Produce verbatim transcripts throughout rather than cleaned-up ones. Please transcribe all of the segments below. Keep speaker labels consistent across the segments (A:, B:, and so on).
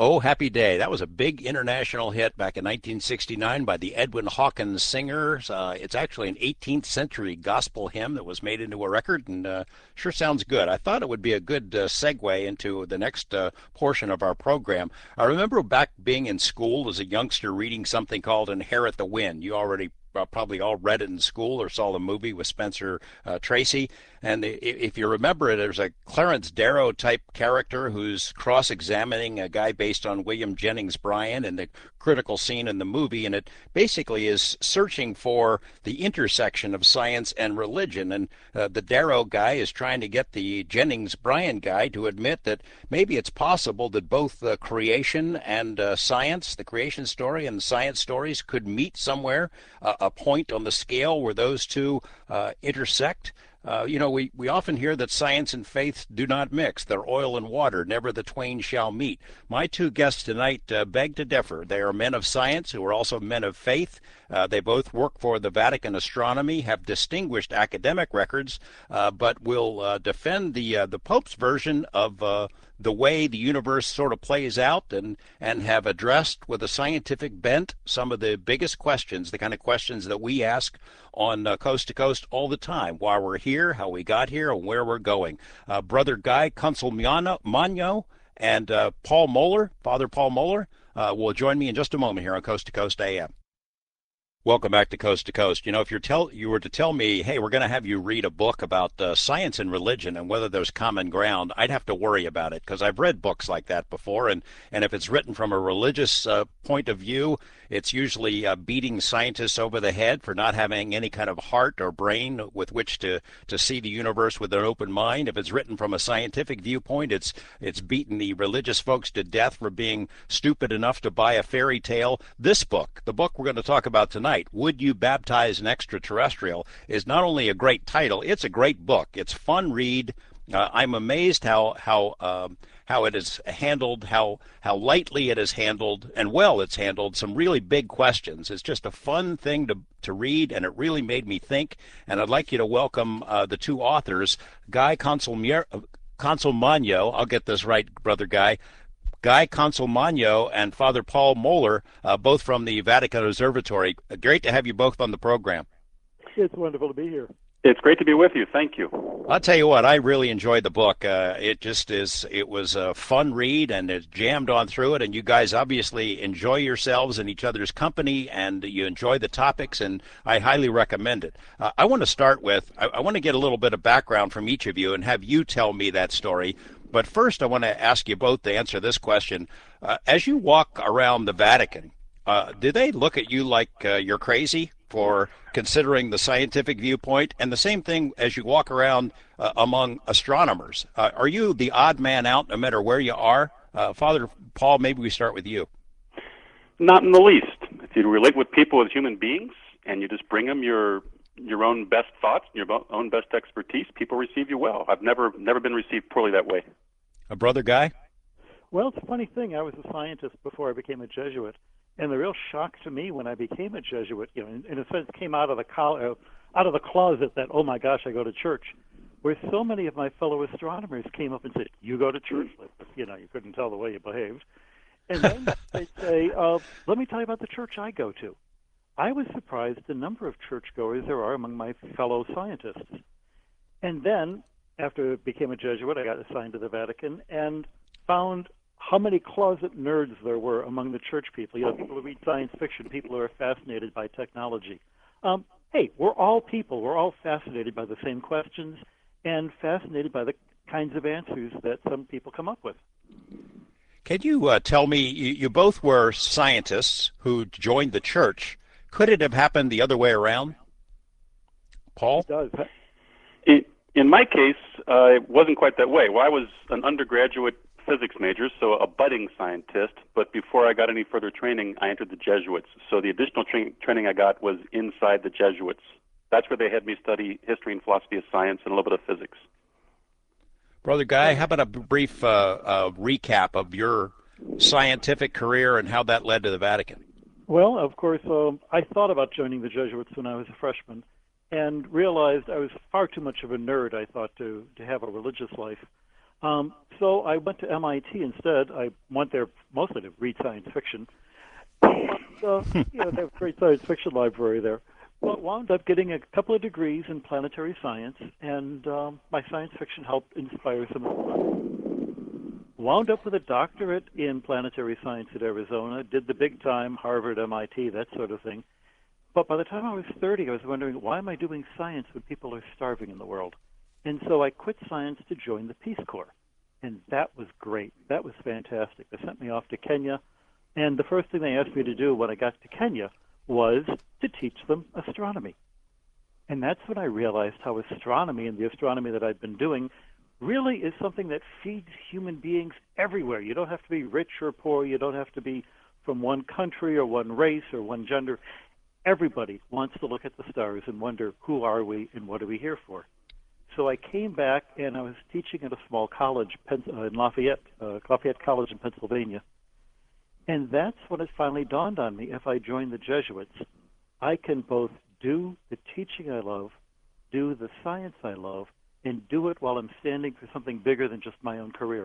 A: Oh, Happy Day. That was a big international hit back in nineteen sixty-nine by the Edwin Hawkins Singers. Uh, it's actually an eighteenth century gospel hymn that was made into a record and uh, sure sounds good. I thought it would be a good uh, segue into the next uh, portion of our program. I remember back being in school as a youngster reading something called Inherit the Wind. You already uh, probably all read it in school or saw the movie with Spencer uh, Tracy. And if you remember it, there's a Clarence Darrow type character who's cross-examining a guy based on William Jennings Bryan in the critical scene in the movie, and it basically is searching for the intersection of science and religion. And uh, the Darrow guy is trying to get the Jennings Bryan guy to admit that maybe it's possible that both the creation and uh, science, the creation story and the science stories, could meet somewhere, uh, a point on the scale where those two uh, intersect. Uh, you know, we, we often hear that science and faith do not mix. They're oil and water. Never the twain shall meet. My two guests tonight uh, beg to differ. They are men of science who are also men of faith. Uh, they both work for the Vatican Astronomy, have distinguished academic records, uh, but will uh, defend the uh, the Pope's version of uh, the way the universe sort of plays out, and and have addressed with a scientific bent some of the biggest questions, the kind of questions that we ask on uh, Coast to Coast all the time: why we're here, how we got here, and where we're going. Uh, Brother Guy Consolmagno and uh, Paul Mohler, Father Paul Mohler, uh, will join me in just a moment here on Coast to Coast A M. Welcome back to Coast to Coast. You know, if you're tell you were to tell me, hey, we're going to have you read a book about uh, science and religion and whether there's common ground, I'd have to worry about it, because I've read books like that before, and and if it's written from a religious uh, point of view, it's usually uh, beating scientists over the head for not having any kind of heart or brain with which to to see the universe with an open mind. If it's written from a scientific viewpoint, it's it's beating the religious folks to death for being stupid enough to buy a fairy tale. This book, the book we're going to talk about tonight, Would You Baptize an Extraterrestrial, is not only a great title, it's a great book. It's fun read. Uh, I'm amazed how how um, how it is handled, how how lightly it is handled, and well it's handled some really big questions. It's just a fun thing to to read, and it really made me think. And I'd like you to welcome uh, the two authors, Guy Consolmagno. I'll get this right, Brother Guy. Guy Consolmagno and Father Paul Mohler, uh, both from the Vatican Observatory. Great to have you both on the program.
B: It's wonderful to be here.
C: It's great to be with you. Thank you.
A: I'll tell you what, I really enjoyed the book. Uh, it just is, it was a fun read, and it jammed on through it, and you guys obviously enjoy yourselves and each other's company, and you enjoy the topics, and I highly recommend it. Uh, I want to start with, I, I want to get a little bit of background from each of you and have you tell me that story. But first, I want to ask you both to answer this question. Uh, as you walk around the Vatican, uh, do they look at you like uh, you're crazy for considering the scientific viewpoint? And the same thing as you walk around uh, among astronomers. Uh, are you the odd man out no matter where you are? Uh, Father Paul, maybe we start with you.
C: Not in the least. If you relate with people as human beings and you just bring them your your own best thoughts, your own best expertise, people receive you well. I've never never been received poorly that way.
A: A Brother Guy?
B: Well, it's a funny thing. I was a scientist before I became a Jesuit, and the real shock to me when I became a Jesuit, you know, in, in a sense, came out of the col- uh, out of the closet that, oh my gosh, I go to church, where so many of my fellow astronomers came up and said, "You go to church?" You know, you couldn't tell the way you behaved. And then they'd say, uh, "Let me tell you about the church I go to." I was surprised the number of churchgoers there are among my fellow scientists. And then, after I became a Jesuit, I got assigned to the Vatican and found how many closet nerds there were among the church people. You know, people who read science fiction, people who are fascinated by technology. Um, hey, we're all people. We're all fascinated by the same questions and fascinated by the kinds of answers that some people come up with.
A: Can you uh, tell me, you, you both were scientists who joined the church. Could it have happened the other way around? Paul?
B: It does.
C: It, in my case, uh, it wasn't quite that way. Well, I was an undergraduate physics major, so a budding scientist, but before I got any further training, I entered the Jesuits. So the additional tra- training I got was inside the Jesuits. That's where they had me study history and philosophy of science and a little bit of physics.
A: Brother Guy, how about a brief uh, uh, recap of your scientific career and how that led to the Vatican?
B: Well, of course, um, I thought about joining the Jesuits when I was a freshman and realized I was far too much of a nerd, I thought, to, to have a religious life. Um, so I went to M I T instead. I went there mostly to read science fiction. But, uh, you know, they have a great science fiction library there. But wound up getting a couple of degrees in planetary science, and um, my science fiction helped inspire some of the wound up with a doctorate in planetary science at Arizona, did the big time, Harvard, M I T, that sort of thing. But by the time I was thirty, I was wondering, why am I doing science when people are starving in the world? And so I quit science to join the Peace Corps. And that was great. That was fantastic. They sent me off to Kenya. And the first thing they asked me to do when I got to Kenya was to teach them astronomy. And that's when I realized how astronomy and the astronomy that I've been doing really is something that feeds human beings everywhere. You don't have to be rich or poor. You don't have to be from one country or one race or one gender. Everybody wants to look at the stars and wonder, who are we and what are we here for? So I came back, and I was teaching at a small college in Lafayette, uh, Lafayette College in Pennsylvania. And that's when it finally dawned on me, if I join the Jesuits, I can both do the teaching I love, do the science I love, and do it while I'm standing for something bigger than just my own career.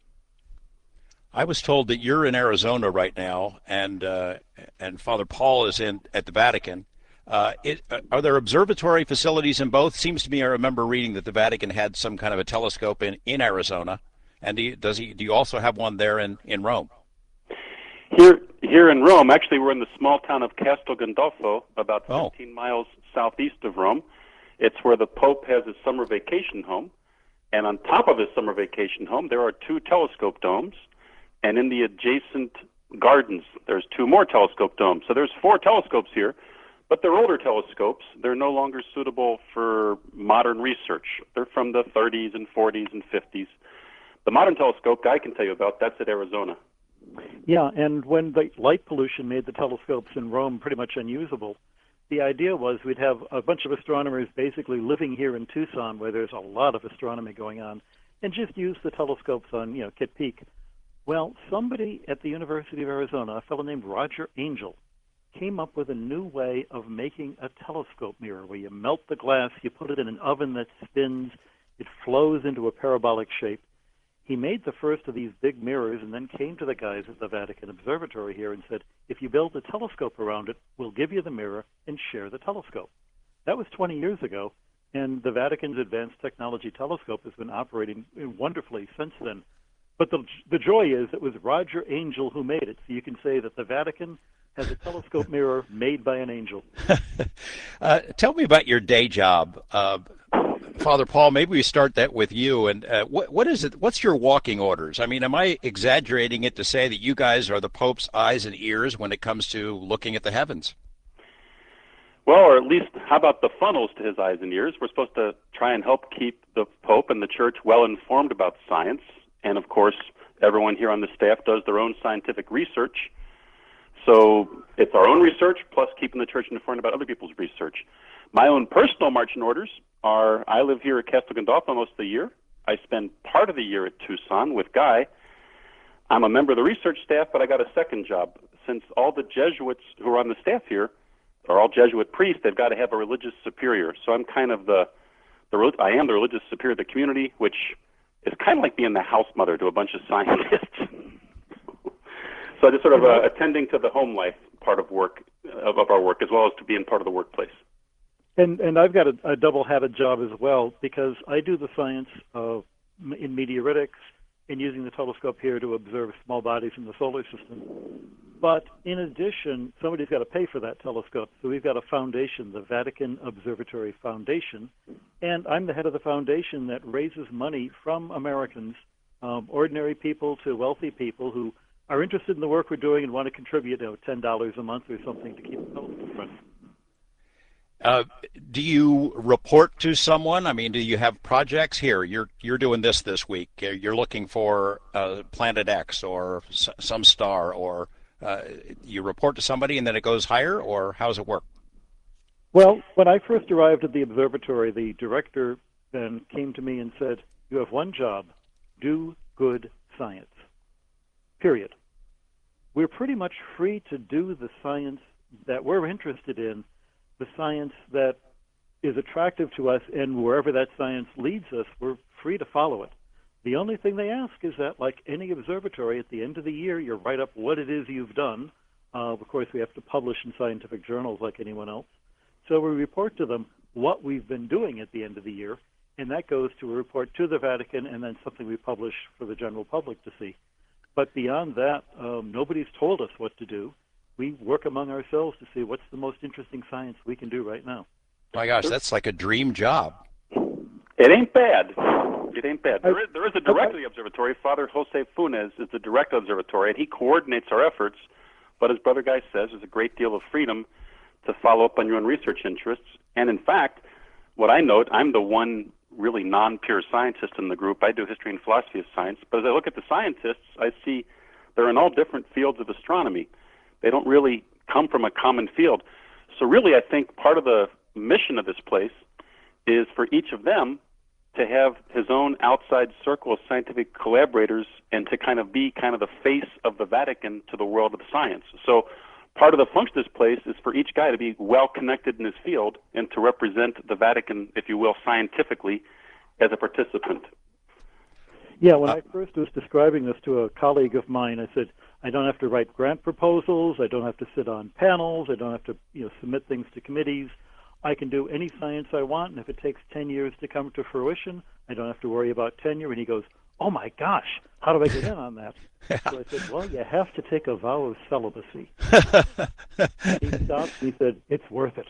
A: I was told that you're in Arizona right now, and uh, and Father Paul is in at the Vatican. Uh, it, uh, are there observatory facilities in both? Seems to me I remember reading that the Vatican had some kind of a telescope in, in Arizona, and do you, does he? Do you also have one there in, in Rome?
C: Here, here in Rome, actually, we're in the small town of Castel Gandolfo, about
A: Oh.
C: fifteen miles southeast of Rome. It's where the Pope has his summer vacation home, and on top of his summer vacation home, there are two telescope domes, and in the adjacent gardens, there's two more telescope domes. So there's four telescopes here, but they're older telescopes. They're no longer suitable for modern research. They're from the thirties and forties and fifties. The modern telescope I can tell you about, that's at Arizona.
B: Yeah, and when the light pollution made the telescopes in Rome pretty much unusable, the idea was we'd have a bunch of astronomers basically living here in Tucson, where there's a lot of astronomy going on, and just use the telescopes on, you know, Kitt Peak. Well, somebody at the University of Arizona, a fellow named Roger Angel, came up with a new way of making a telescope mirror, where you melt the glass, you put it in an oven that spins, it flows into a parabolic shape. He made the first of these big mirrors and then came to the guys at the Vatican Observatory here and said, if you build a telescope around it, we'll give you the mirror and share the telescope. That was twenty years ago, and the Vatican's Advanced Technology Telescope has been operating wonderfully since then. But the, the joy is it was Roger Angel who made it, so you can say that the Vatican has a telescope mirror made by an angel.
A: uh, tell me about your day job. Uh, Father Paul, maybe we start that with you. And uh, what what is it? What's your walking orders? I mean, am I exaggerating it to say that you guys are the Pope's eyes and ears when it comes to looking at the heavens?
C: Well, or at least, how about the funnels to his eyes and ears? We're supposed to try and help keep the Pope and the Church well informed about science. And of course, everyone here on the staff does their own scientific research. So it's our own research plus keeping the Church informed about other people's research. My own personal marching orders are, I live here at Castel Gandolfo most of the year. I spend part of the year at Tucson with Guy. I'm a member of the research staff, but I got a second job. Since all the Jesuits who are on the staff here are all Jesuit priests, they've got to have a religious superior. So I'm kind of the, the I am the religious superior of the community, which is kind of like being the house mother to a bunch of scientists. So just sort of uh, attending to the home life part of work, of, of our work, as well as to being part of the workplace.
B: And and I've got a, a double-hatted job as well, because I do the science of in meteoritics and using the telescope here to observe small bodies in the solar system. But in addition, somebody's got to pay for that telescope. So we've got a foundation, the Vatican Observatory Foundation, and I'm the head of the foundation that raises money from Americans, um, ordinary people to wealthy people who are interested in the work we're doing and want to contribute, you know, ten dollars a month or something to keep the telescope running.
A: Uh, do you report to someone? I mean, do you have projects here? You're you're doing this this week. You're looking for uh, Planet X or s- some star, or uh, you report to somebody and then it goes higher, or how does it work?
B: Well, when I first arrived at the observatory, the director then came to me and said, you have one job, do good science, period. We're pretty much free to do the science that we're interested in, the science that is attractive to us, and wherever that science leads us, we're free to follow it. The only thing they ask is that, like any observatory, at the end of the year, you write up what it is you've done. Uh, of course, we have to publish in scientific journals like anyone else. So we report to them what we've been doing at the end of the year, and that goes to a report to the Vatican and then something we publish for the general public to see. But beyond that, um, nobody's told us what to do. We work among ourselves to see what's the most interesting science we can do right now.
A: My gosh, that's like a dream job.
C: It ain't bad. It ain't bad. There is, there is a directory
B: okay.
C: observatory. Father Jose Funes is the direct observatory, and he coordinates our efforts. But as Brother Guy says, there's a great deal of freedom to follow up on your own research interests. And in fact, what I note, I'm the one really non-pure scientist in the group. I do history and philosophy of science. But as I look at the scientists, I see they're in all different fields of astronomy. They don't really come from a common field. So really, I think part of the mission of this place is for each of them to have his own outside circle of scientific collaborators and to kind of be kind of the face of the Vatican to the world of science. So part of the function of this place is for each guy to be well connected in his field and to represent the Vatican, if you will, scientifically as a participant.
B: Yeah, when I first was describing this to a colleague of mine, I said, I don't have to write grant proposals, I don't have to sit on panels, I don't have to you know, submit things to committees. I can do any science I want, and if it takes ten years to come to fruition, I don't have to worry about tenure. And he goes, oh my gosh, how do I get in on that? So I said, well, you have to take a vow of celibacy. He stopped and he said, it's worth it.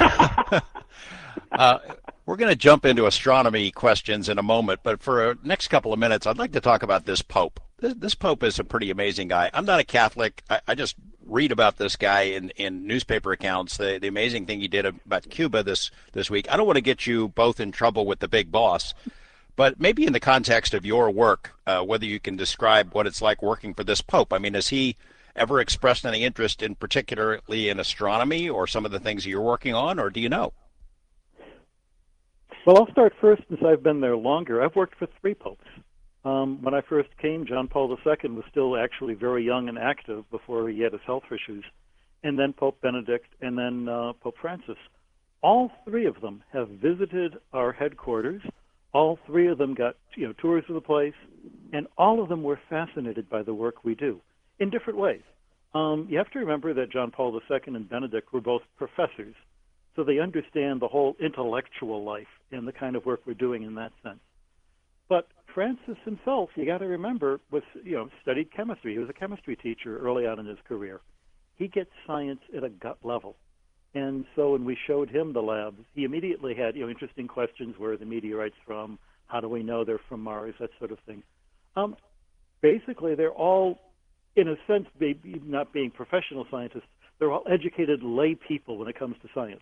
A: uh, we're going to jump into astronomy questions in a moment, but for the next couple of minutes, I'd like to talk about this Pope. This, this Pope is a pretty amazing guy. I'm not a Catholic. I, I just read about this guy in, in newspaper accounts, the, the amazing thing he did about Cuba this, this week. I don't want to get you both in trouble with the big boss, but maybe in the context of your work, uh, whether you can describe what it's like working for this Pope. I mean, has he ever expressed any interest in particularly in astronomy or some of the things you're working on, or do you know?
B: Well, I'll start first since I've been there longer. I've worked for three popes. Um, when I first came, John Paul the Second was still actually very young and active before he had his health issues, and then Pope Benedict, and then uh, Pope Francis. All three of them have visited our headquarters. All three of them got you know tours of the place, and all of them were fascinated by the work we do in different ways. Um, you have to remember that John Paul the Second and Benedict were both professors, so they understand the whole intellectual life and the kind of work we're doing in that sense. But Francis himself, you got to remember, was you know studied chemistry. He was a chemistry teacher early on in his career. He gets science at a gut level, and so when we showed him the labs, he immediately had you know interesting questions: where are the meteorites from? How do we know they're from Mars? That sort of thing. Um, basically, they're all, in a sense, maybe not being professional scientists, they're all educated lay people when it comes to science.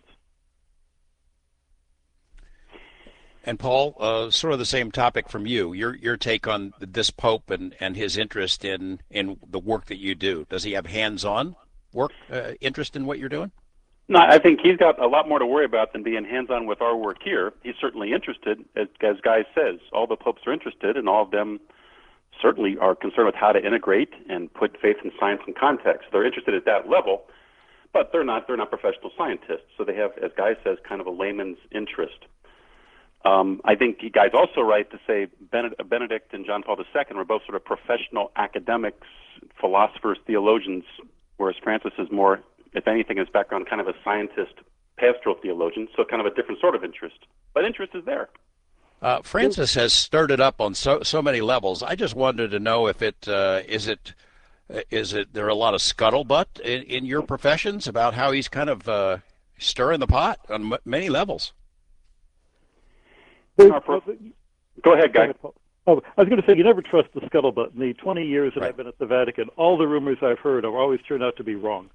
A: And Paul, uh, sort of the same topic from you. Your your take on this Pope and, and his interest in, in the work that you do. Does he have hands-on work uh, interest in what you're doing?
C: No, I think he's got a lot more to worry about than being hands-on with our work here. He's certainly interested, as, as Guy says. All the popes are interested, and all of them certainly are concerned with how to integrate and put faith and science in context. They're interested at that level, but they're not they're not professional scientists. So they have, as Guy says, kind of a layman's interest. Um, I think you guys also right to say Benedict and John Paul the Second were both sort of professional academics, philosophers, theologians, whereas Francis is more, if anything, in his background, kind of a scientist, pastoral theologian, so kind of a different sort of interest. But interest is there.
A: Uh, Francis has stirred it up on so so many levels. I just wanted to know if it uh, is it is it there are a lot of scuttlebutt in, in your professions about how he's kind of uh, stirring the pot on m- many levels.
C: Go ahead, Guy.
B: Oh, I was going to say, you never trust the scuttlebutt. In the twenty years that
A: Right.
B: I've been at the Vatican, all the rumors I've heard have always turned out to be wrong.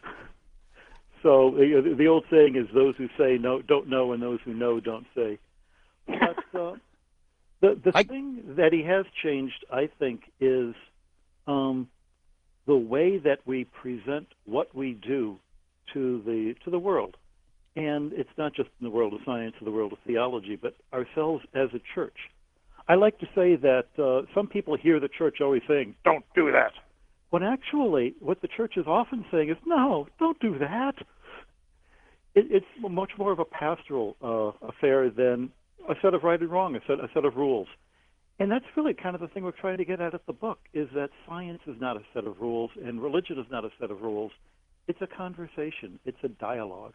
B: So the, the old saying is, those who say no don't know, and those who know don't say. But uh, the the
A: I...
B: thing that he has changed, I think, is um, the way that we present what we do to the to the world. And it's not just in the world of science or the world of theology, but ourselves as a church. I like to say that uh, some people hear the church always saying, don't do that. When actually what the church is often saying is, no, don't do that. It, it's much more of a pastoral uh, affair than a set of right and wrong, a set, a set of rules. And that's really kind of the thing we're trying to get at at the book, is that science is not a set of rules and religion is not a set of rules. It's a conversation. It's a dialogue.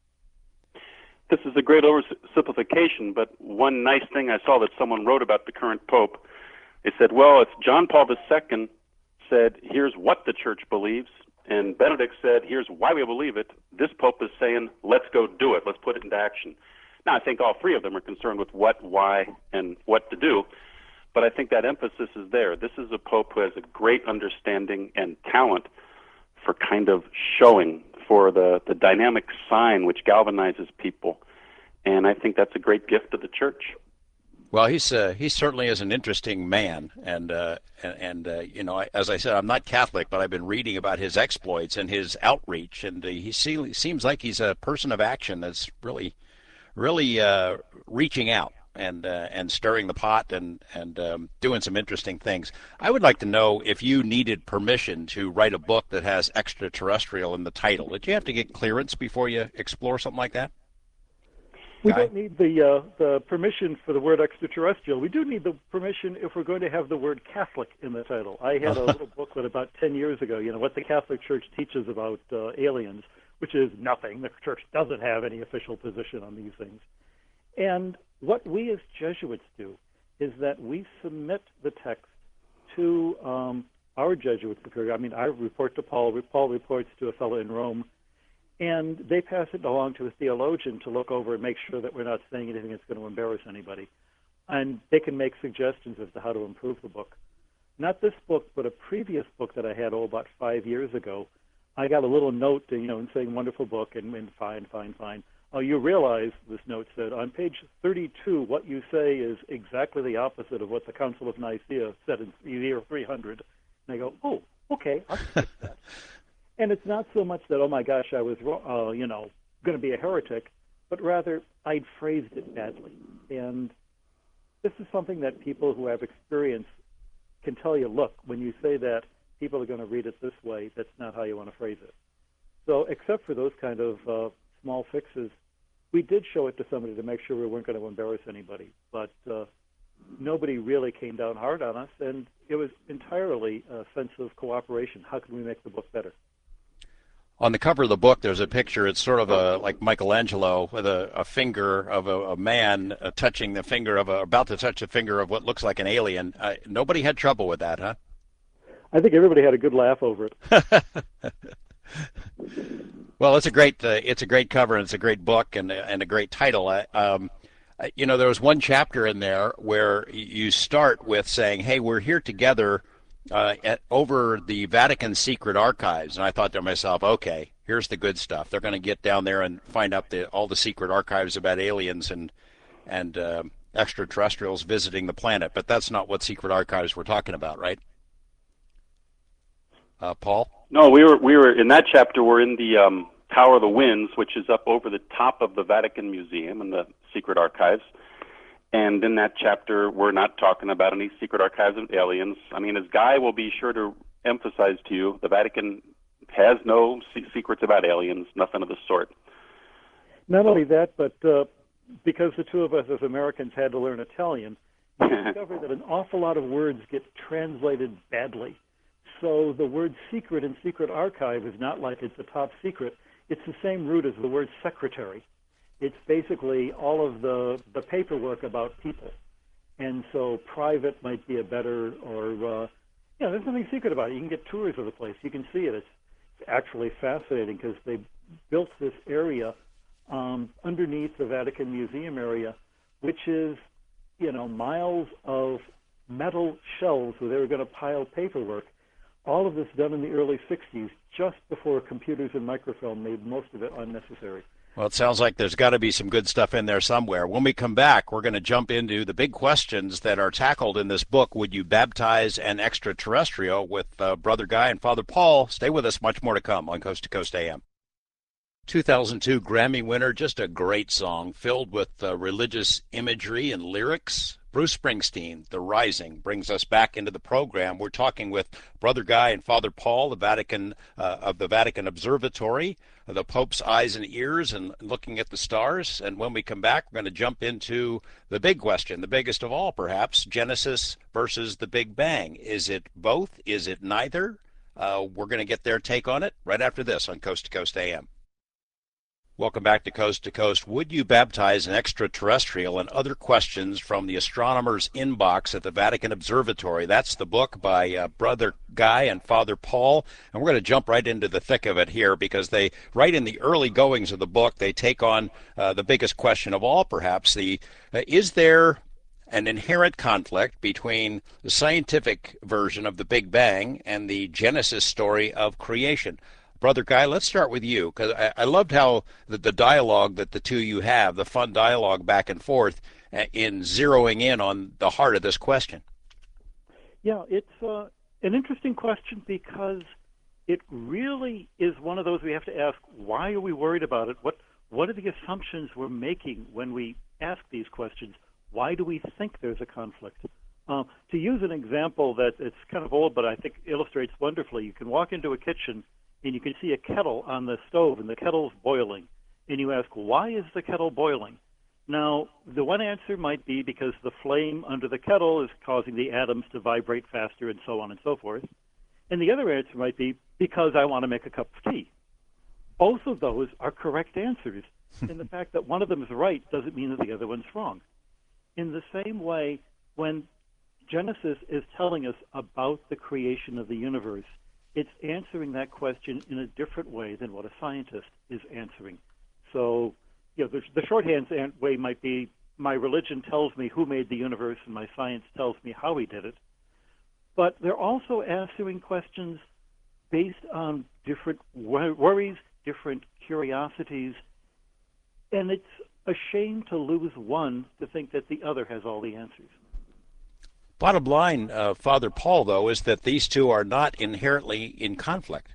C: This is a great oversimplification, but one nice thing I saw that someone wrote about the current Pope, they said, well, if John Paul the Second said, here's what the church believes, and Benedict said, here's why we believe it, this Pope is saying, let's go do it, let's put it into action. Now, I think all three of them are concerned with what, why, and what to do, but I think that emphasis is there. This is a Pope who has a great understanding and talent for kind of showing, for the, the dynamic sign which galvanizes people. And I think that's a great gift to the church.
A: Well, he's uh, he certainly is an interesting man, and uh, and, and uh, you know, as I said, I'm not Catholic, but I've been reading about his exploits and his outreach, and uh, he see, seems like he's a person of action that's really, really uh, reaching out and uh, and stirring the pot and and um, doing some interesting things. I would like to know if you needed permission to write a book that has extraterrestrial in the title. Did you have to get clearance before you explore something like that?
B: We
A: Guy?
B: don't need the uh, the permission for the word extraterrestrial. We do need the permission if we're going to have the word Catholic in the title. I had a little booklet about ten years ago, you know, what the Catholic Church teaches about uh, aliens, which is nothing. The Church doesn't have any official position on these things. And what we as Jesuits do is that we submit the text to um, our Jesuit superior. I mean, I report to Paul, Paul reports to a fellow in Rome, and they pass it along to a theologian to look over and make sure that we're not saying anything that's going to embarrass anybody. And they can make suggestions as to how to improve the book. Not this book, but a previous book that I had, oh, about five years ago. I got a little note, you know, saying, wonderful book, and, and fine, fine, fine. Oh, you realize, this note said, on page thirty-two, what you say is exactly the opposite of what the Council of Nicaea said in the year three hundred. And I go, oh, okay, I'll fix that. And it's not so much that, oh my gosh, I was, uh, you know, going to be a heretic, but rather I'd phrased it badly. And this is something that people who have experience can tell you, look, when you say that, people are going to read it this way, that's not how you want to phrase it. So except for those kind of uh, small fixes, we did show it to somebody to make sure we weren't going to embarrass anybody. But uh, nobody really came down hard on us, and it was entirely a sense of cooperation. How can we make the book better?
A: On the cover of the book, there's a picture. It's sort of a like Michelangelo with a, a finger of a, a man uh, touching the finger of a, about to touch the finger of what looks like an alien. Uh, nobody had trouble with that, huh?
B: I think everybody had a good laugh over it.
A: Well, it's a great uh, it's a great cover, and it's a great book, and and a great title. I, um, you know, there was one chapter in there where you start with saying, "Hey, we're here together uh, at, over the Vatican secret archives," and I thought to myself, "Okay, here's the good stuff. They're going to get down there and find out the, all the secret archives about aliens and and uh, extraterrestrials visiting the planet." But that's not what secret archives we're talking about, right? Uh, Paul?
C: No, we were we were in that chapter. We're in the um, Tower of the Winds, which is up over the top of the Vatican Museum and the secret archives. And in that chapter, we're not talking about any secret archives of aliens. I mean, as Guy will be sure to emphasize to you, the Vatican has no se- secrets about aliens, nothing of the sort.
B: Not only that, but uh, because the two of us as Americans had to learn Italian, we discovered that an awful lot of words get translated badly. So the word secret in secret archive is not like it's a top secret. It's the same root as the word secretary. It's basically all of the, the paperwork about people. And so private might be a better, or, uh, you know, there's nothing secret about it. You can get tours of the place. You can see it. It's actually fascinating because they built this area um, underneath the Vatican Museum area, which is, you know, miles of metal shelves where they were going to pile paperwork. All of this done in the early sixties, just before computers and microfilm made most of it unnecessary.
A: Well, it sounds like there's got to be some good stuff in there somewhere. When we come back, we're going to jump into the big questions that are tackled in this book, Would You Baptize an Extraterrestrial, with uh, Brother Guy and Father Paul. Stay with us. Much more to come on Coast to Coast A M. two thousand two Grammy winner, just a great song filled with uh, religious imagery and lyrics. Bruce Springsteen, The Rising, brings us back into the program. We're talking with Brother Guy and Father Paul, the Vatican uh, of the Vatican Observatory, the Pope's Eyes and Ears, and looking at the stars. And when we come back, we're going to jump into the big question, the biggest of all, perhaps: Genesis versus the Big Bang. Is it both? Is it neither? Uh, we're going to get their take on it right after this on Coast to Coast A M. Welcome back to Coast to Coast. Would you baptize an extraterrestrial? And other questions from the astronomer's inbox at the Vatican Observatory. That's the book by uh, Brother Guy and Father Paul. And we're going to jump right into the thick of it here, because they, right in the early goings of the book, they take on uh, the biggest question of all, perhaps. The uh, is there an inherent conflict between the scientific version of the Big Bang and the Genesis story of creation? Brother Guy, let's start with you, because I, I loved how the, the dialogue that the two you have, the fun dialogue back and forth uh, in zeroing in on the heart of this question.
B: Yeah, it's uh, an interesting question, because it really is one of those we have to ask, why are we worried about it? What what are the assumptions we're making when we ask these questions? Why do we think there's a conflict? Uh, to use an example that it's kind of old, but I think illustrates wonderfully, you can walk into a kitchen and you can see a kettle on the stove, and the kettle's boiling. And you ask, why is the kettle boiling? Now, the one answer might be because the flame under the kettle is causing the atoms to vibrate faster, and so on and so forth. And the other answer might be because I want to make a cup of tea. Both of those are correct answers. And the fact that one of them is right doesn't mean that the other one's wrong. In the same way, when Genesis is telling us about the creation of the universe, it's answering that question in a different way than what a scientist is answering. So, you know, the, the shorthand way might be, my religion tells me who made the universe, and my science tells me how he did it. But they're also answering questions based on different worries, different curiosities, and it's a shame to lose one to think that the other has all the answers.
A: Bottom line, uh, Father Paul, though, is that these two are not inherently in conflict.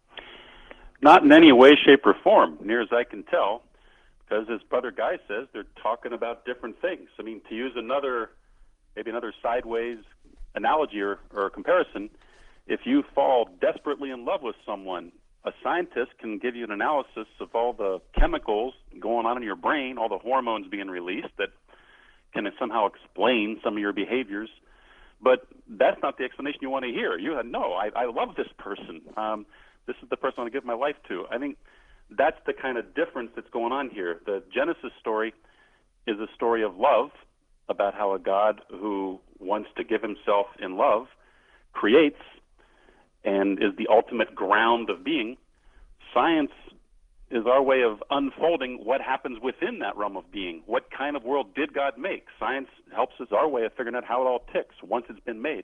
C: Not in any way, shape, or form, near as I can tell, because as Brother Guy says, they're talking about different things. I mean, to use another, maybe another sideways analogy or, or comparison, if you fall desperately in love with someone, a scientist can give you an analysis of all the chemicals going on in your brain, all the hormones being released that can somehow explain some of your behaviors. But that's not the explanation you want to hear. You had, no, I, I love this person. Um, this is the person I want to give my life to. I think that's the kind of difference that's going on here. The Genesis story is a story of love, about how a God who wants to give himself in love creates and is the ultimate ground of being. Science is our way of unfolding what happens within that realm of being. What kind of world did God make? Science helps us our way of figuring out how it all ticks once it's been made.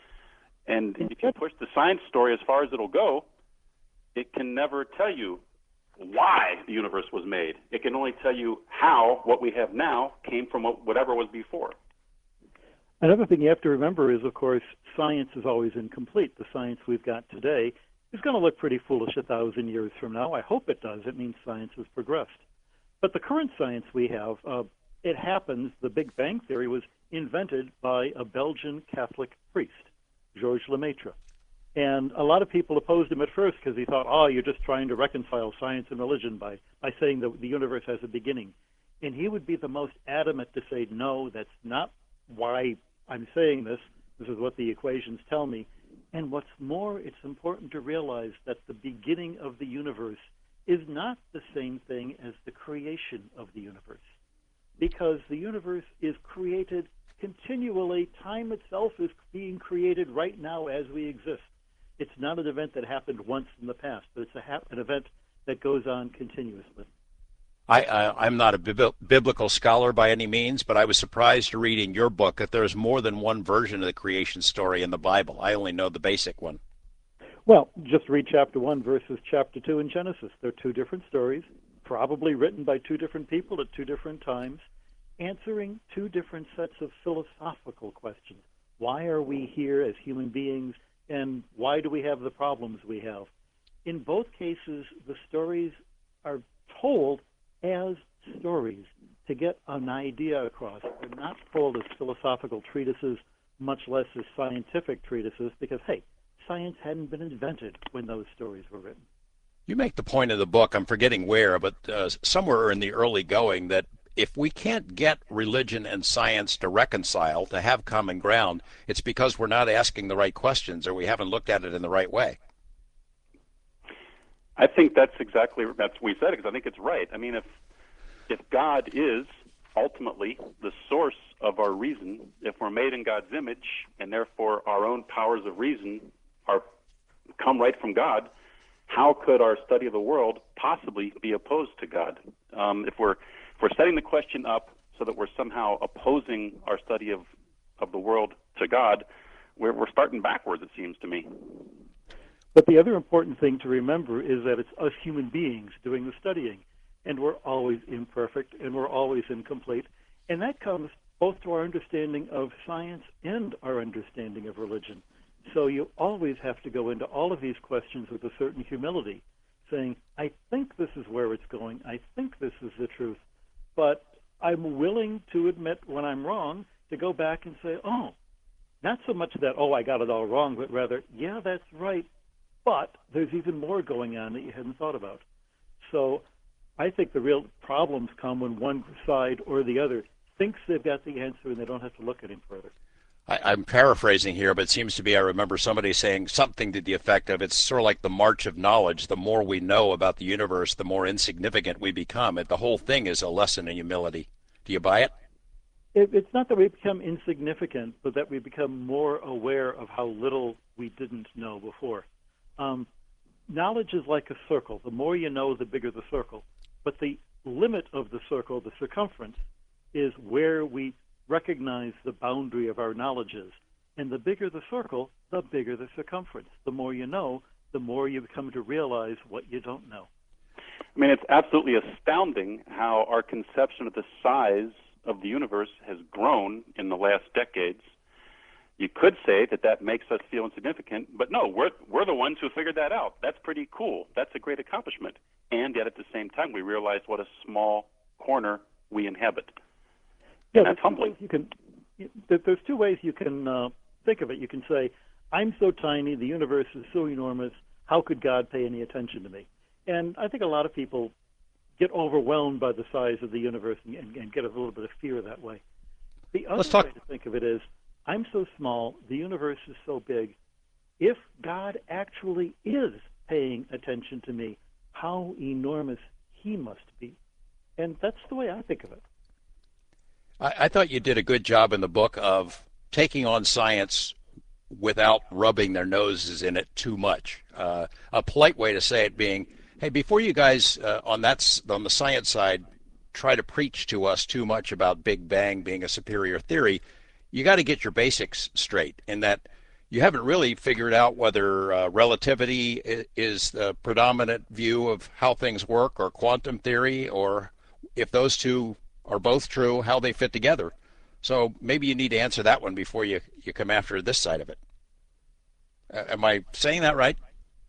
C: And if you push the science story as far as it'll go, it can never tell you why the universe was made. It can only tell you how what we have now came from whatever was before.
B: Another thing you have to remember is, of course, science is always incomplete. The science we've got today is going to look pretty foolish a thousand years from now. I hope it does. It means science has progressed. But the current science we have, uh, it happens, the Big Bang Theory was invented by a Belgian Catholic priest, Georges Lemaitre. And a lot of people opposed him at first because he thought, oh, you're just trying to reconcile science and religion by, by saying that the universe has a beginning. And he would be the most adamant to say, no, that's not why I'm saying this. This is what the equations tell me. And what's more, it's important to realize that the beginning of the universe is not the same thing as the creation of the universe, because the universe is created continually. Time itself is being created right now as we exist. It's not an event that happened once in the past, but it's a ha- an event that goes on continuously.
A: I, I, I'm not a bib- biblical scholar by any means, but I was surprised to read in your book that there's more than one version of the creation story in the Bible. I only know the basic one.
B: Well, just read chapter one versus chapter two in Genesis. They're two different stories, probably written by two different people at two different times, answering two different sets of philosophical questions. Why are we here as human beings, and why do we have the problems we have? In both cases, the stories are told as stories to get an idea across. They're not told as philosophical treatises, much less as scientific treatises, because, hey, science hadn't been invented when those stories were written.
A: You make the point in the book, I'm forgetting where, but uh, somewhere in the early going, that if we can't get religion and science to reconcile, to have common ground, it's because we're not asking the right questions or we haven't looked at it in the right way.
C: I think that's exactly that's we said it because I think it's right. I mean, if if God is ultimately the source of our reason, if we're made in God's image and therefore our own powers of reason are come right from God, how could our study of the world possibly be opposed to God? Um, if we're if we're setting the question up so that we're somehow opposing our study of, of the world to God, we're, we're starting backwards, it seems to me.
B: But the other important thing to remember is that it's us human beings doing the studying, and we're always imperfect, and we're always incomplete, and that comes both to our understanding of science and our understanding of religion. So you always have to go into all of these questions with a certain humility, saying, I think this is where it's going, I think this is the truth, but I'm willing to admit when I'm wrong, to go back and say, oh, not so much that, oh, I got it all wrong, but rather, yeah, that's right, but there's even more going on that you hadn't thought about. So I think the real problems come when one side or the other thinks they've got the answer and they don't have to look any further.
A: I, I'm paraphrasing here, but it seems to be I remember somebody saying something to the effect of it's sort of like the march of knowledge. The more we know about the universe, the more insignificant we become. And the whole thing is a lesson in humility. Do you buy it?
B: it? It's not that we become insignificant, but that we become more aware of how little we didn't know before. Um, knowledge is like a circle. The more you know, the bigger the circle. But the limit of the circle, the circumference, is where we recognize the boundary of our knowledge is. And the bigger the circle, the bigger the circumference. The more you know, the more you come to realize what you don't know.
C: I mean, it's absolutely astounding how our conception of the size of the universe has grown in the last decades. You could say that that makes us feel insignificant, but no, we're we're the ones who figured that out. That's pretty cool. That's a great accomplishment. And yet at the same time, we realize what a small corner we inhabit.
B: Yeah,
C: and that's humbling.
B: You can, there's two ways you can uh, think of it. You can say, I'm so tiny, the universe is so enormous, how could God pay any attention to me? And I think a lot of people get overwhelmed by the size of the universe and, and, and get a little bit of fear that way. The other
A: Let's talk-
B: way to think of it is, I'm so small, the universe is so big. If God actually is paying attention to me, how enormous he must be. And that's the way I think of it.
A: I, I thought you did a good job in the book of taking on science without rubbing their noses in it too much. Uh, a polite way to say it being, hey, before you guys uh, on that on the science side try to preach to us too much about Big Bang being a superior theory, you got to get your basics straight in that you haven't really figured out whether uh, relativity is the predominant view of how things work, or quantum theory, or if those two are both true, how they fit together. So maybe you need to answer that one before you, you come after this side of it. Uh, am I saying that right?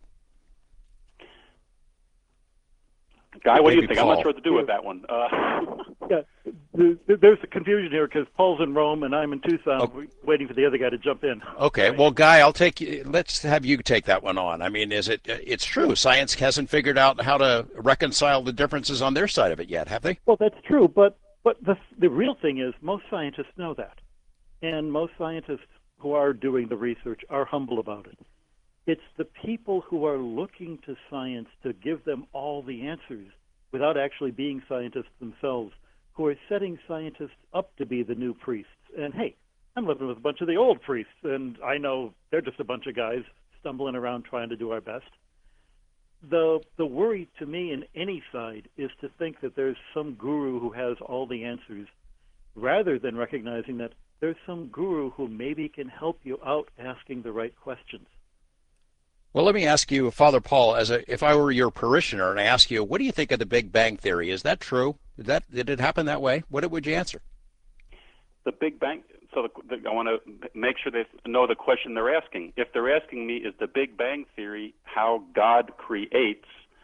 C: Guy, what
A: Maybe
C: do you think?
A: Paul.
C: I'm not sure what to do with that one. Uh,
B: Yeah, the, the, there's a confusion here because Paul's in Rome and I'm in Tucson,
A: Oh.
B: waiting for the other guy to jump in.
A: Okay, well, Guy, I'll take you. Let's have you take that one on. I mean, is it? It's true. Science hasn't figured out how to reconcile the differences on their side of it yet, have they?
B: Well, that's true, but but the the real thing is most scientists know that, and most scientists who are doing the research are humble about it. It's the people who are looking to science to give them all the answers without actually being scientists themselves who are setting scientists up to be the new priests. And hey, I'm living with a bunch of the old priests, and I know they're just a bunch of guys stumbling around trying to do our best. The the worry to me in any side is to think that there's some guru who has all the answers, rather than recognizing that there's some guru who maybe can help you out asking the right questions.
A: Well, let me ask you, Father Paul, as a, if I were your parishioner and I ask you, what do you think of the Big Bang Theory? Is that true? Did that did it happen that way? What would you answer?
C: the Big Bang. So the, the, I want to make sure they know the question they're asking. If they're asking me, is the Big Bang Theory how God creates,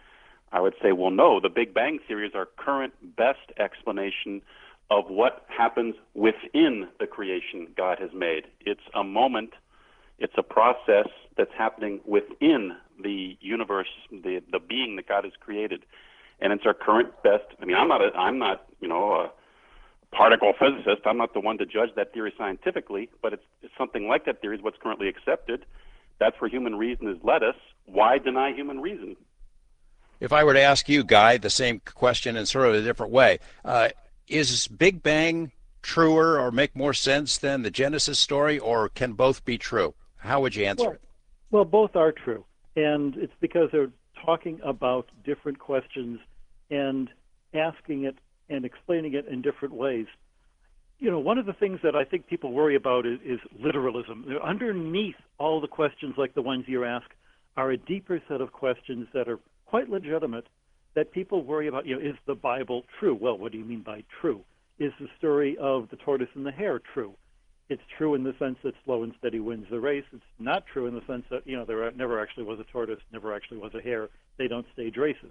C: I would say, well, no, the Big Bang Theory is our current best explanation of what happens within the creation God has made. It's a moment, it's a process that's happening within the universe, the the being that God has created, and it's our current best. I mean, I'm not a, I'm not you know a particle physicist. I'm not the one to judge that theory scientifically, but it's, it's something like that theory is what's currently accepted. That's where human reason has led us. Why deny human reason?
A: If I were to ask you, Guy, the same question in sort of a different way, uh, is Big Bang truer or make more sense than the Genesis story, or can both be true? How would you answer
B: well,
A: it?
B: Well, both are true, and it's because they're talking about different questions and asking it and explaining it in different ways. You know, one of the things that I think people worry about is, is literalism. Underneath all the questions like the ones you ask are a deeper set of questions that are quite legitimate that people worry about. You know, is the Bible true? Well, what do you mean by true? Is the story of the tortoise and the hare true? It's true in the sense that slow and steady wins the race. It's not true in the sense that, you know, there never actually was a tortoise, never actually was a hare. They don't stage races.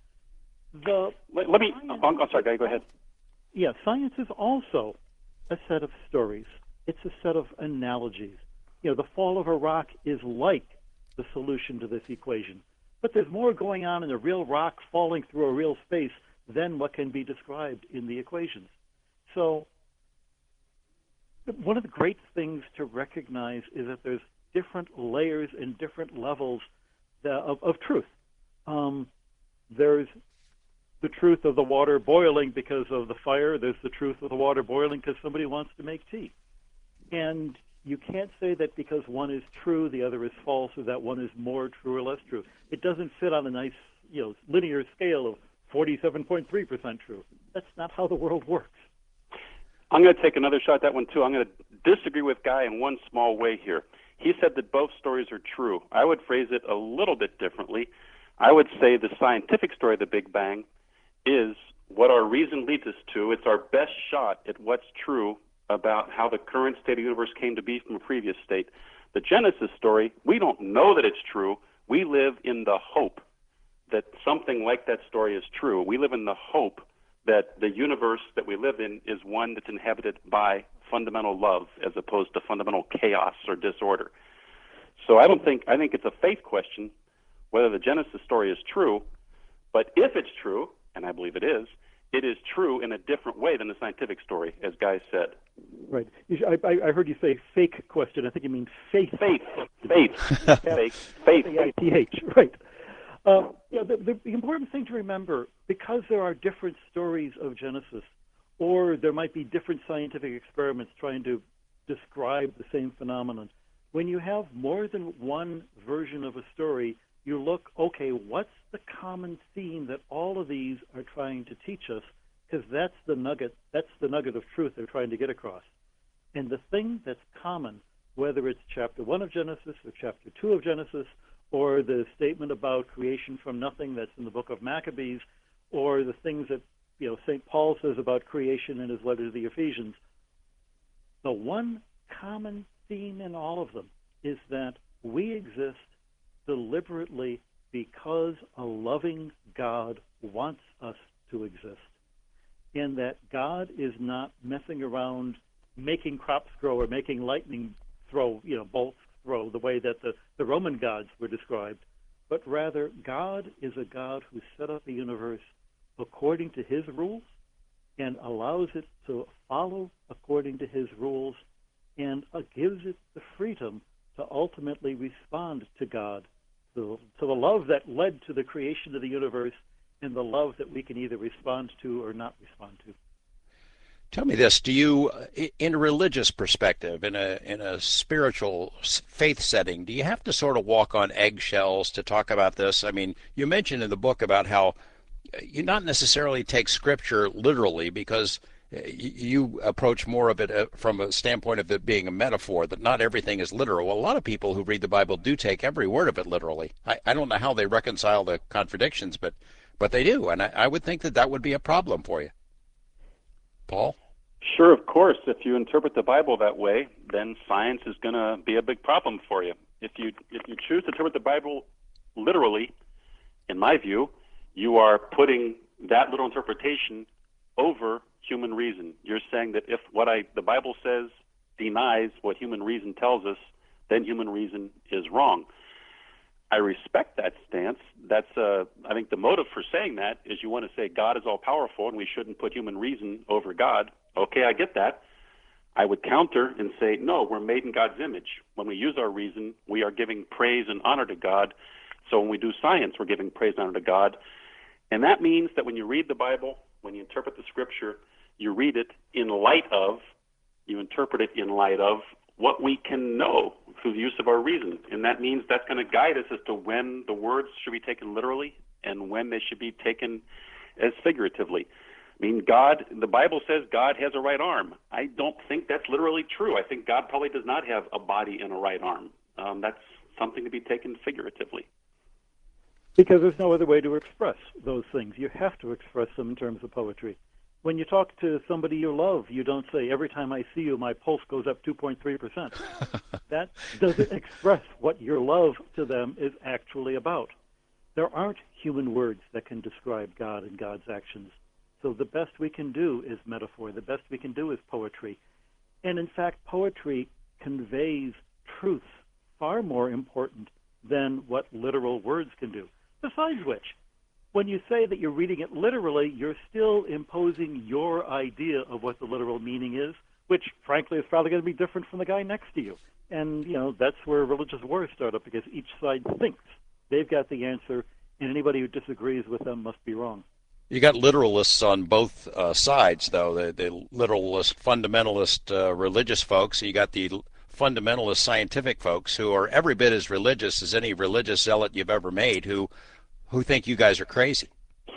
B: The
C: let, let me, I'm, I'm sorry, Guy, go ahead.
B: Yeah, science is also a set of stories. It's a set of analogies. You know, the fall of a rock is like the solution to this equation. But there's more going on in a real rock falling through a real space than what can be described in the equations. So one of the great things to recognize is that there's different layers and different levels of, of truth. Um, there's the truth of the water boiling because of the fire. There's the truth of the water boiling because somebody wants to make tea. And you can't say that because one is true, the other is false, or that one is more true or less true. It doesn't fit on a nice, you know, linear scale of forty-seven point three percent true. That's not how the world works.
C: I'm going to take another shot at that one, too. I'm going to disagree with Guy in one small way here. He said that both stories are true. I would phrase it a little bit differently. I would say the scientific story of the Big Bang is what our reason leads us to. It's our best shot at what's true about how the current state of the universe came to be from a previous state. The Genesis story, we don't know that it's true. We live in the hope that something like that story is true. We live in the hope that the universe that we live in is one that's inhabited by fundamental love as opposed to fundamental chaos or disorder. So I don't think, I think it's a faith question whether the Genesis story is true, but if it's true, and I believe it is, it is true in a different way than the scientific story, as Guy said.
B: Right. I, I heard you say fake question. I think you mean faith.
C: Faith. Faith. Faith. Faith.
B: F A I T H. Right. Uh, yeah, the, the, the important thing to remember, because there are different stories of Genesis, or there might be different scientific experiments trying to describe the same phenomenon, when you have more than one version of a story, you look, okay, what's the common theme that all of these are trying to teach us? Because that's the nugget, that's the nugget of truth they're trying to get across. And the thing that's common, whether it's chapter one of Genesis or chapter two of Genesis, or the statement about creation from nothing that's in the book of Maccabees, or the things that, you know, Saint Paul says about creation in his letter to the Ephesians, the one common theme in all of them is that we exist deliberately because a loving God wants us to exist, and that God is not messing around making crops grow or making lightning throw, you know, bolts throw the way that the, the Roman gods were described, but rather God is a God who set up the universe according to his rules and allows it to follow according to his rules, and uh, gives it the freedom to ultimately respond to God, to, to the love that led to the creation of the universe, and the love that we can either respond to or not respond to.
A: Tell me this: do you, in a religious perspective, in a in a spiritual faith setting, do you have to sort of walk on eggshells to talk about this? I mean, you mentioned in the book about how you not necessarily take Scripture literally, because you approach more of it from a standpoint of it being a metaphor, that not everything is literal. Well, a lot of people who read the Bible do take every word of it literally. I, I don't know how they reconcile the contradictions, but but they do, and I, I would think that that would be a problem for you. Paul?
C: Sure, of course. If you interpret the Bible that way, then science is going to be a big problem for you. If you if you choose to interpret the Bible literally, in my view, you are putting that little interpretation over human reason. You're saying that if what I the Bible says denies what human reason tells us, then human reason is wrong. I respect that stance. That's, uh, I think the motive for saying that is you want to say God is all-powerful and we shouldn't put human reason over God. Okay, I get that. I would counter and say, no, we're made in God's image. When we use our reason, we are giving praise and honor to God. So when we do science, we're giving praise and honor to God. And that means that when you read the Bible, when you interpret the Scripture, you read it in light of, you interpret it in light of what we can know through the use of our reason. And that means that's going to guide us as to when the words should be taken literally and when they should be taken as figuratively. I mean, God, the Bible says God has a right arm. I don't think that's literally true. I think God probably does not have a body and a right arm. Um, that's something to be taken figuratively.
B: Because there's no other way to express those things. You have to express them in terms of poetry. When you talk to somebody you love, you don't say, every time I see you, my pulse goes up two point three percent. That doesn't express what your love to them is actually about. There aren't human words that can describe God and God's actions. So the best we can do is metaphor. The best we can do is poetry. And in fact, poetry conveys truths far more important than what literal words can do. Besides which, when you say that you're reading it literally, you're still imposing your idea of what the literal meaning is, which, frankly, is probably going to be different from the guy next to you. And, you know, that's where religious wars start up, because each side thinks they've got the answer, and anybody who disagrees with them must be wrong.
A: You got literalists on both uh, sides, though, the, the literalist, fundamentalist uh, religious folks. You got the fundamentalist scientific folks who are every bit as religious as any religious zealot you've ever made, who who think you guys are crazy.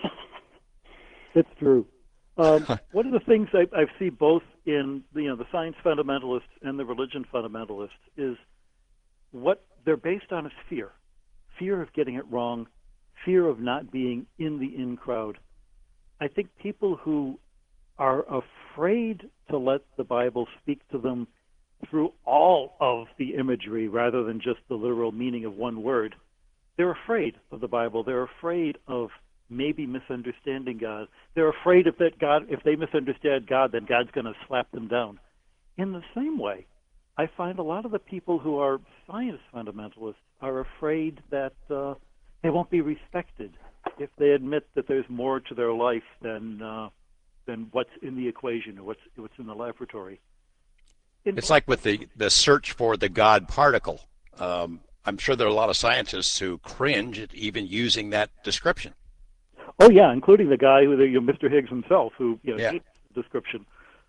B: It's true. Um, one of the things I, I see both in the, you know, the science fundamentalists and the religion fundamentalists is what they're based on is fear. Fear of getting it wrong, fear of not being in the in crowd. I think people who are afraid to let the Bible speak to them through all of the imagery rather than just the literal meaning of one word, they're afraid of the Bible. They're afraid of maybe misunderstanding God. They're afraid if that God, if they misunderstand God, then God's going to slap them down. In the same way, I find a lot of the people who are science fundamentalists are afraid that uh, they won't be respected if they admit that there's more to their life than uh, than what's in the equation or what's what's in the laboratory. In
A: it's like with the the search for the God particle. Um, I'm sure there are a lot of scientists who cringe at even using that description.
B: Oh yeah, including the guy who, you know, Mister Higgs himself, who you know,
A: yeah.
B: hates the description.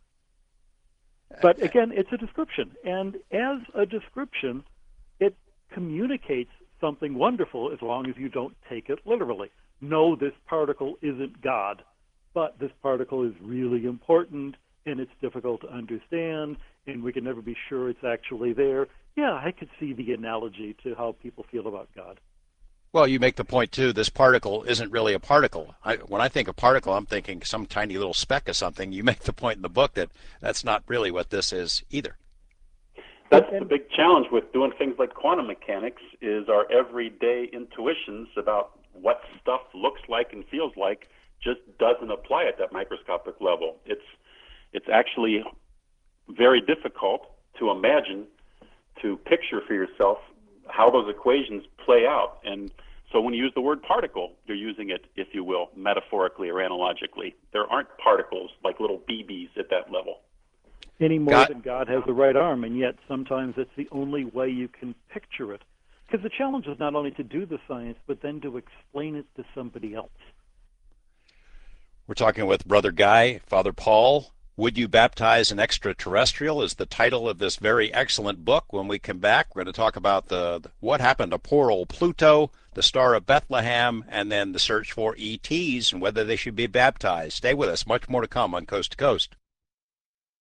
B: But again, it's a description, and as a description, it communicates something wonderful as long as you don't take it literally. No, this particle isn't God, but this particle is really important, and it's difficult to understand, and we can never be sure it's actually there. Yeah, I could see the analogy to how people feel about God.
A: Well, you make the point, too, this particle isn't really a particle. I, when I think of particle, I'm thinking some tiny little speck of something. You make the point in the book that that's not really what this is either.
C: That's the big challenge with doing things like quantum mechanics is our everyday intuitions about what stuff looks like and feels like just doesn't apply at that microscopic level. It's it's actually very difficult to imagine, to picture for yourself how those equations play out. And so when you use the word particle, you're using it, if you will, metaphorically or analogically. There aren't particles like little B Bs at that level.
B: Any more
A: God.
B: than God has the right arm, and yet sometimes it's the only way you can picture it. Because the challenge is not only to do the science, but then to explain it to somebody else.
A: We're talking with Brother Guy, Father Paul. Would You Baptize an Extraterrestrial is the title of this very excellent book. When we come back, we're going to talk about the what happened to poor old Pluto, the Star of Bethlehem, and then the search for E Ts and whether they should be baptized. Stay with us. Much more to come on Coast to Coast.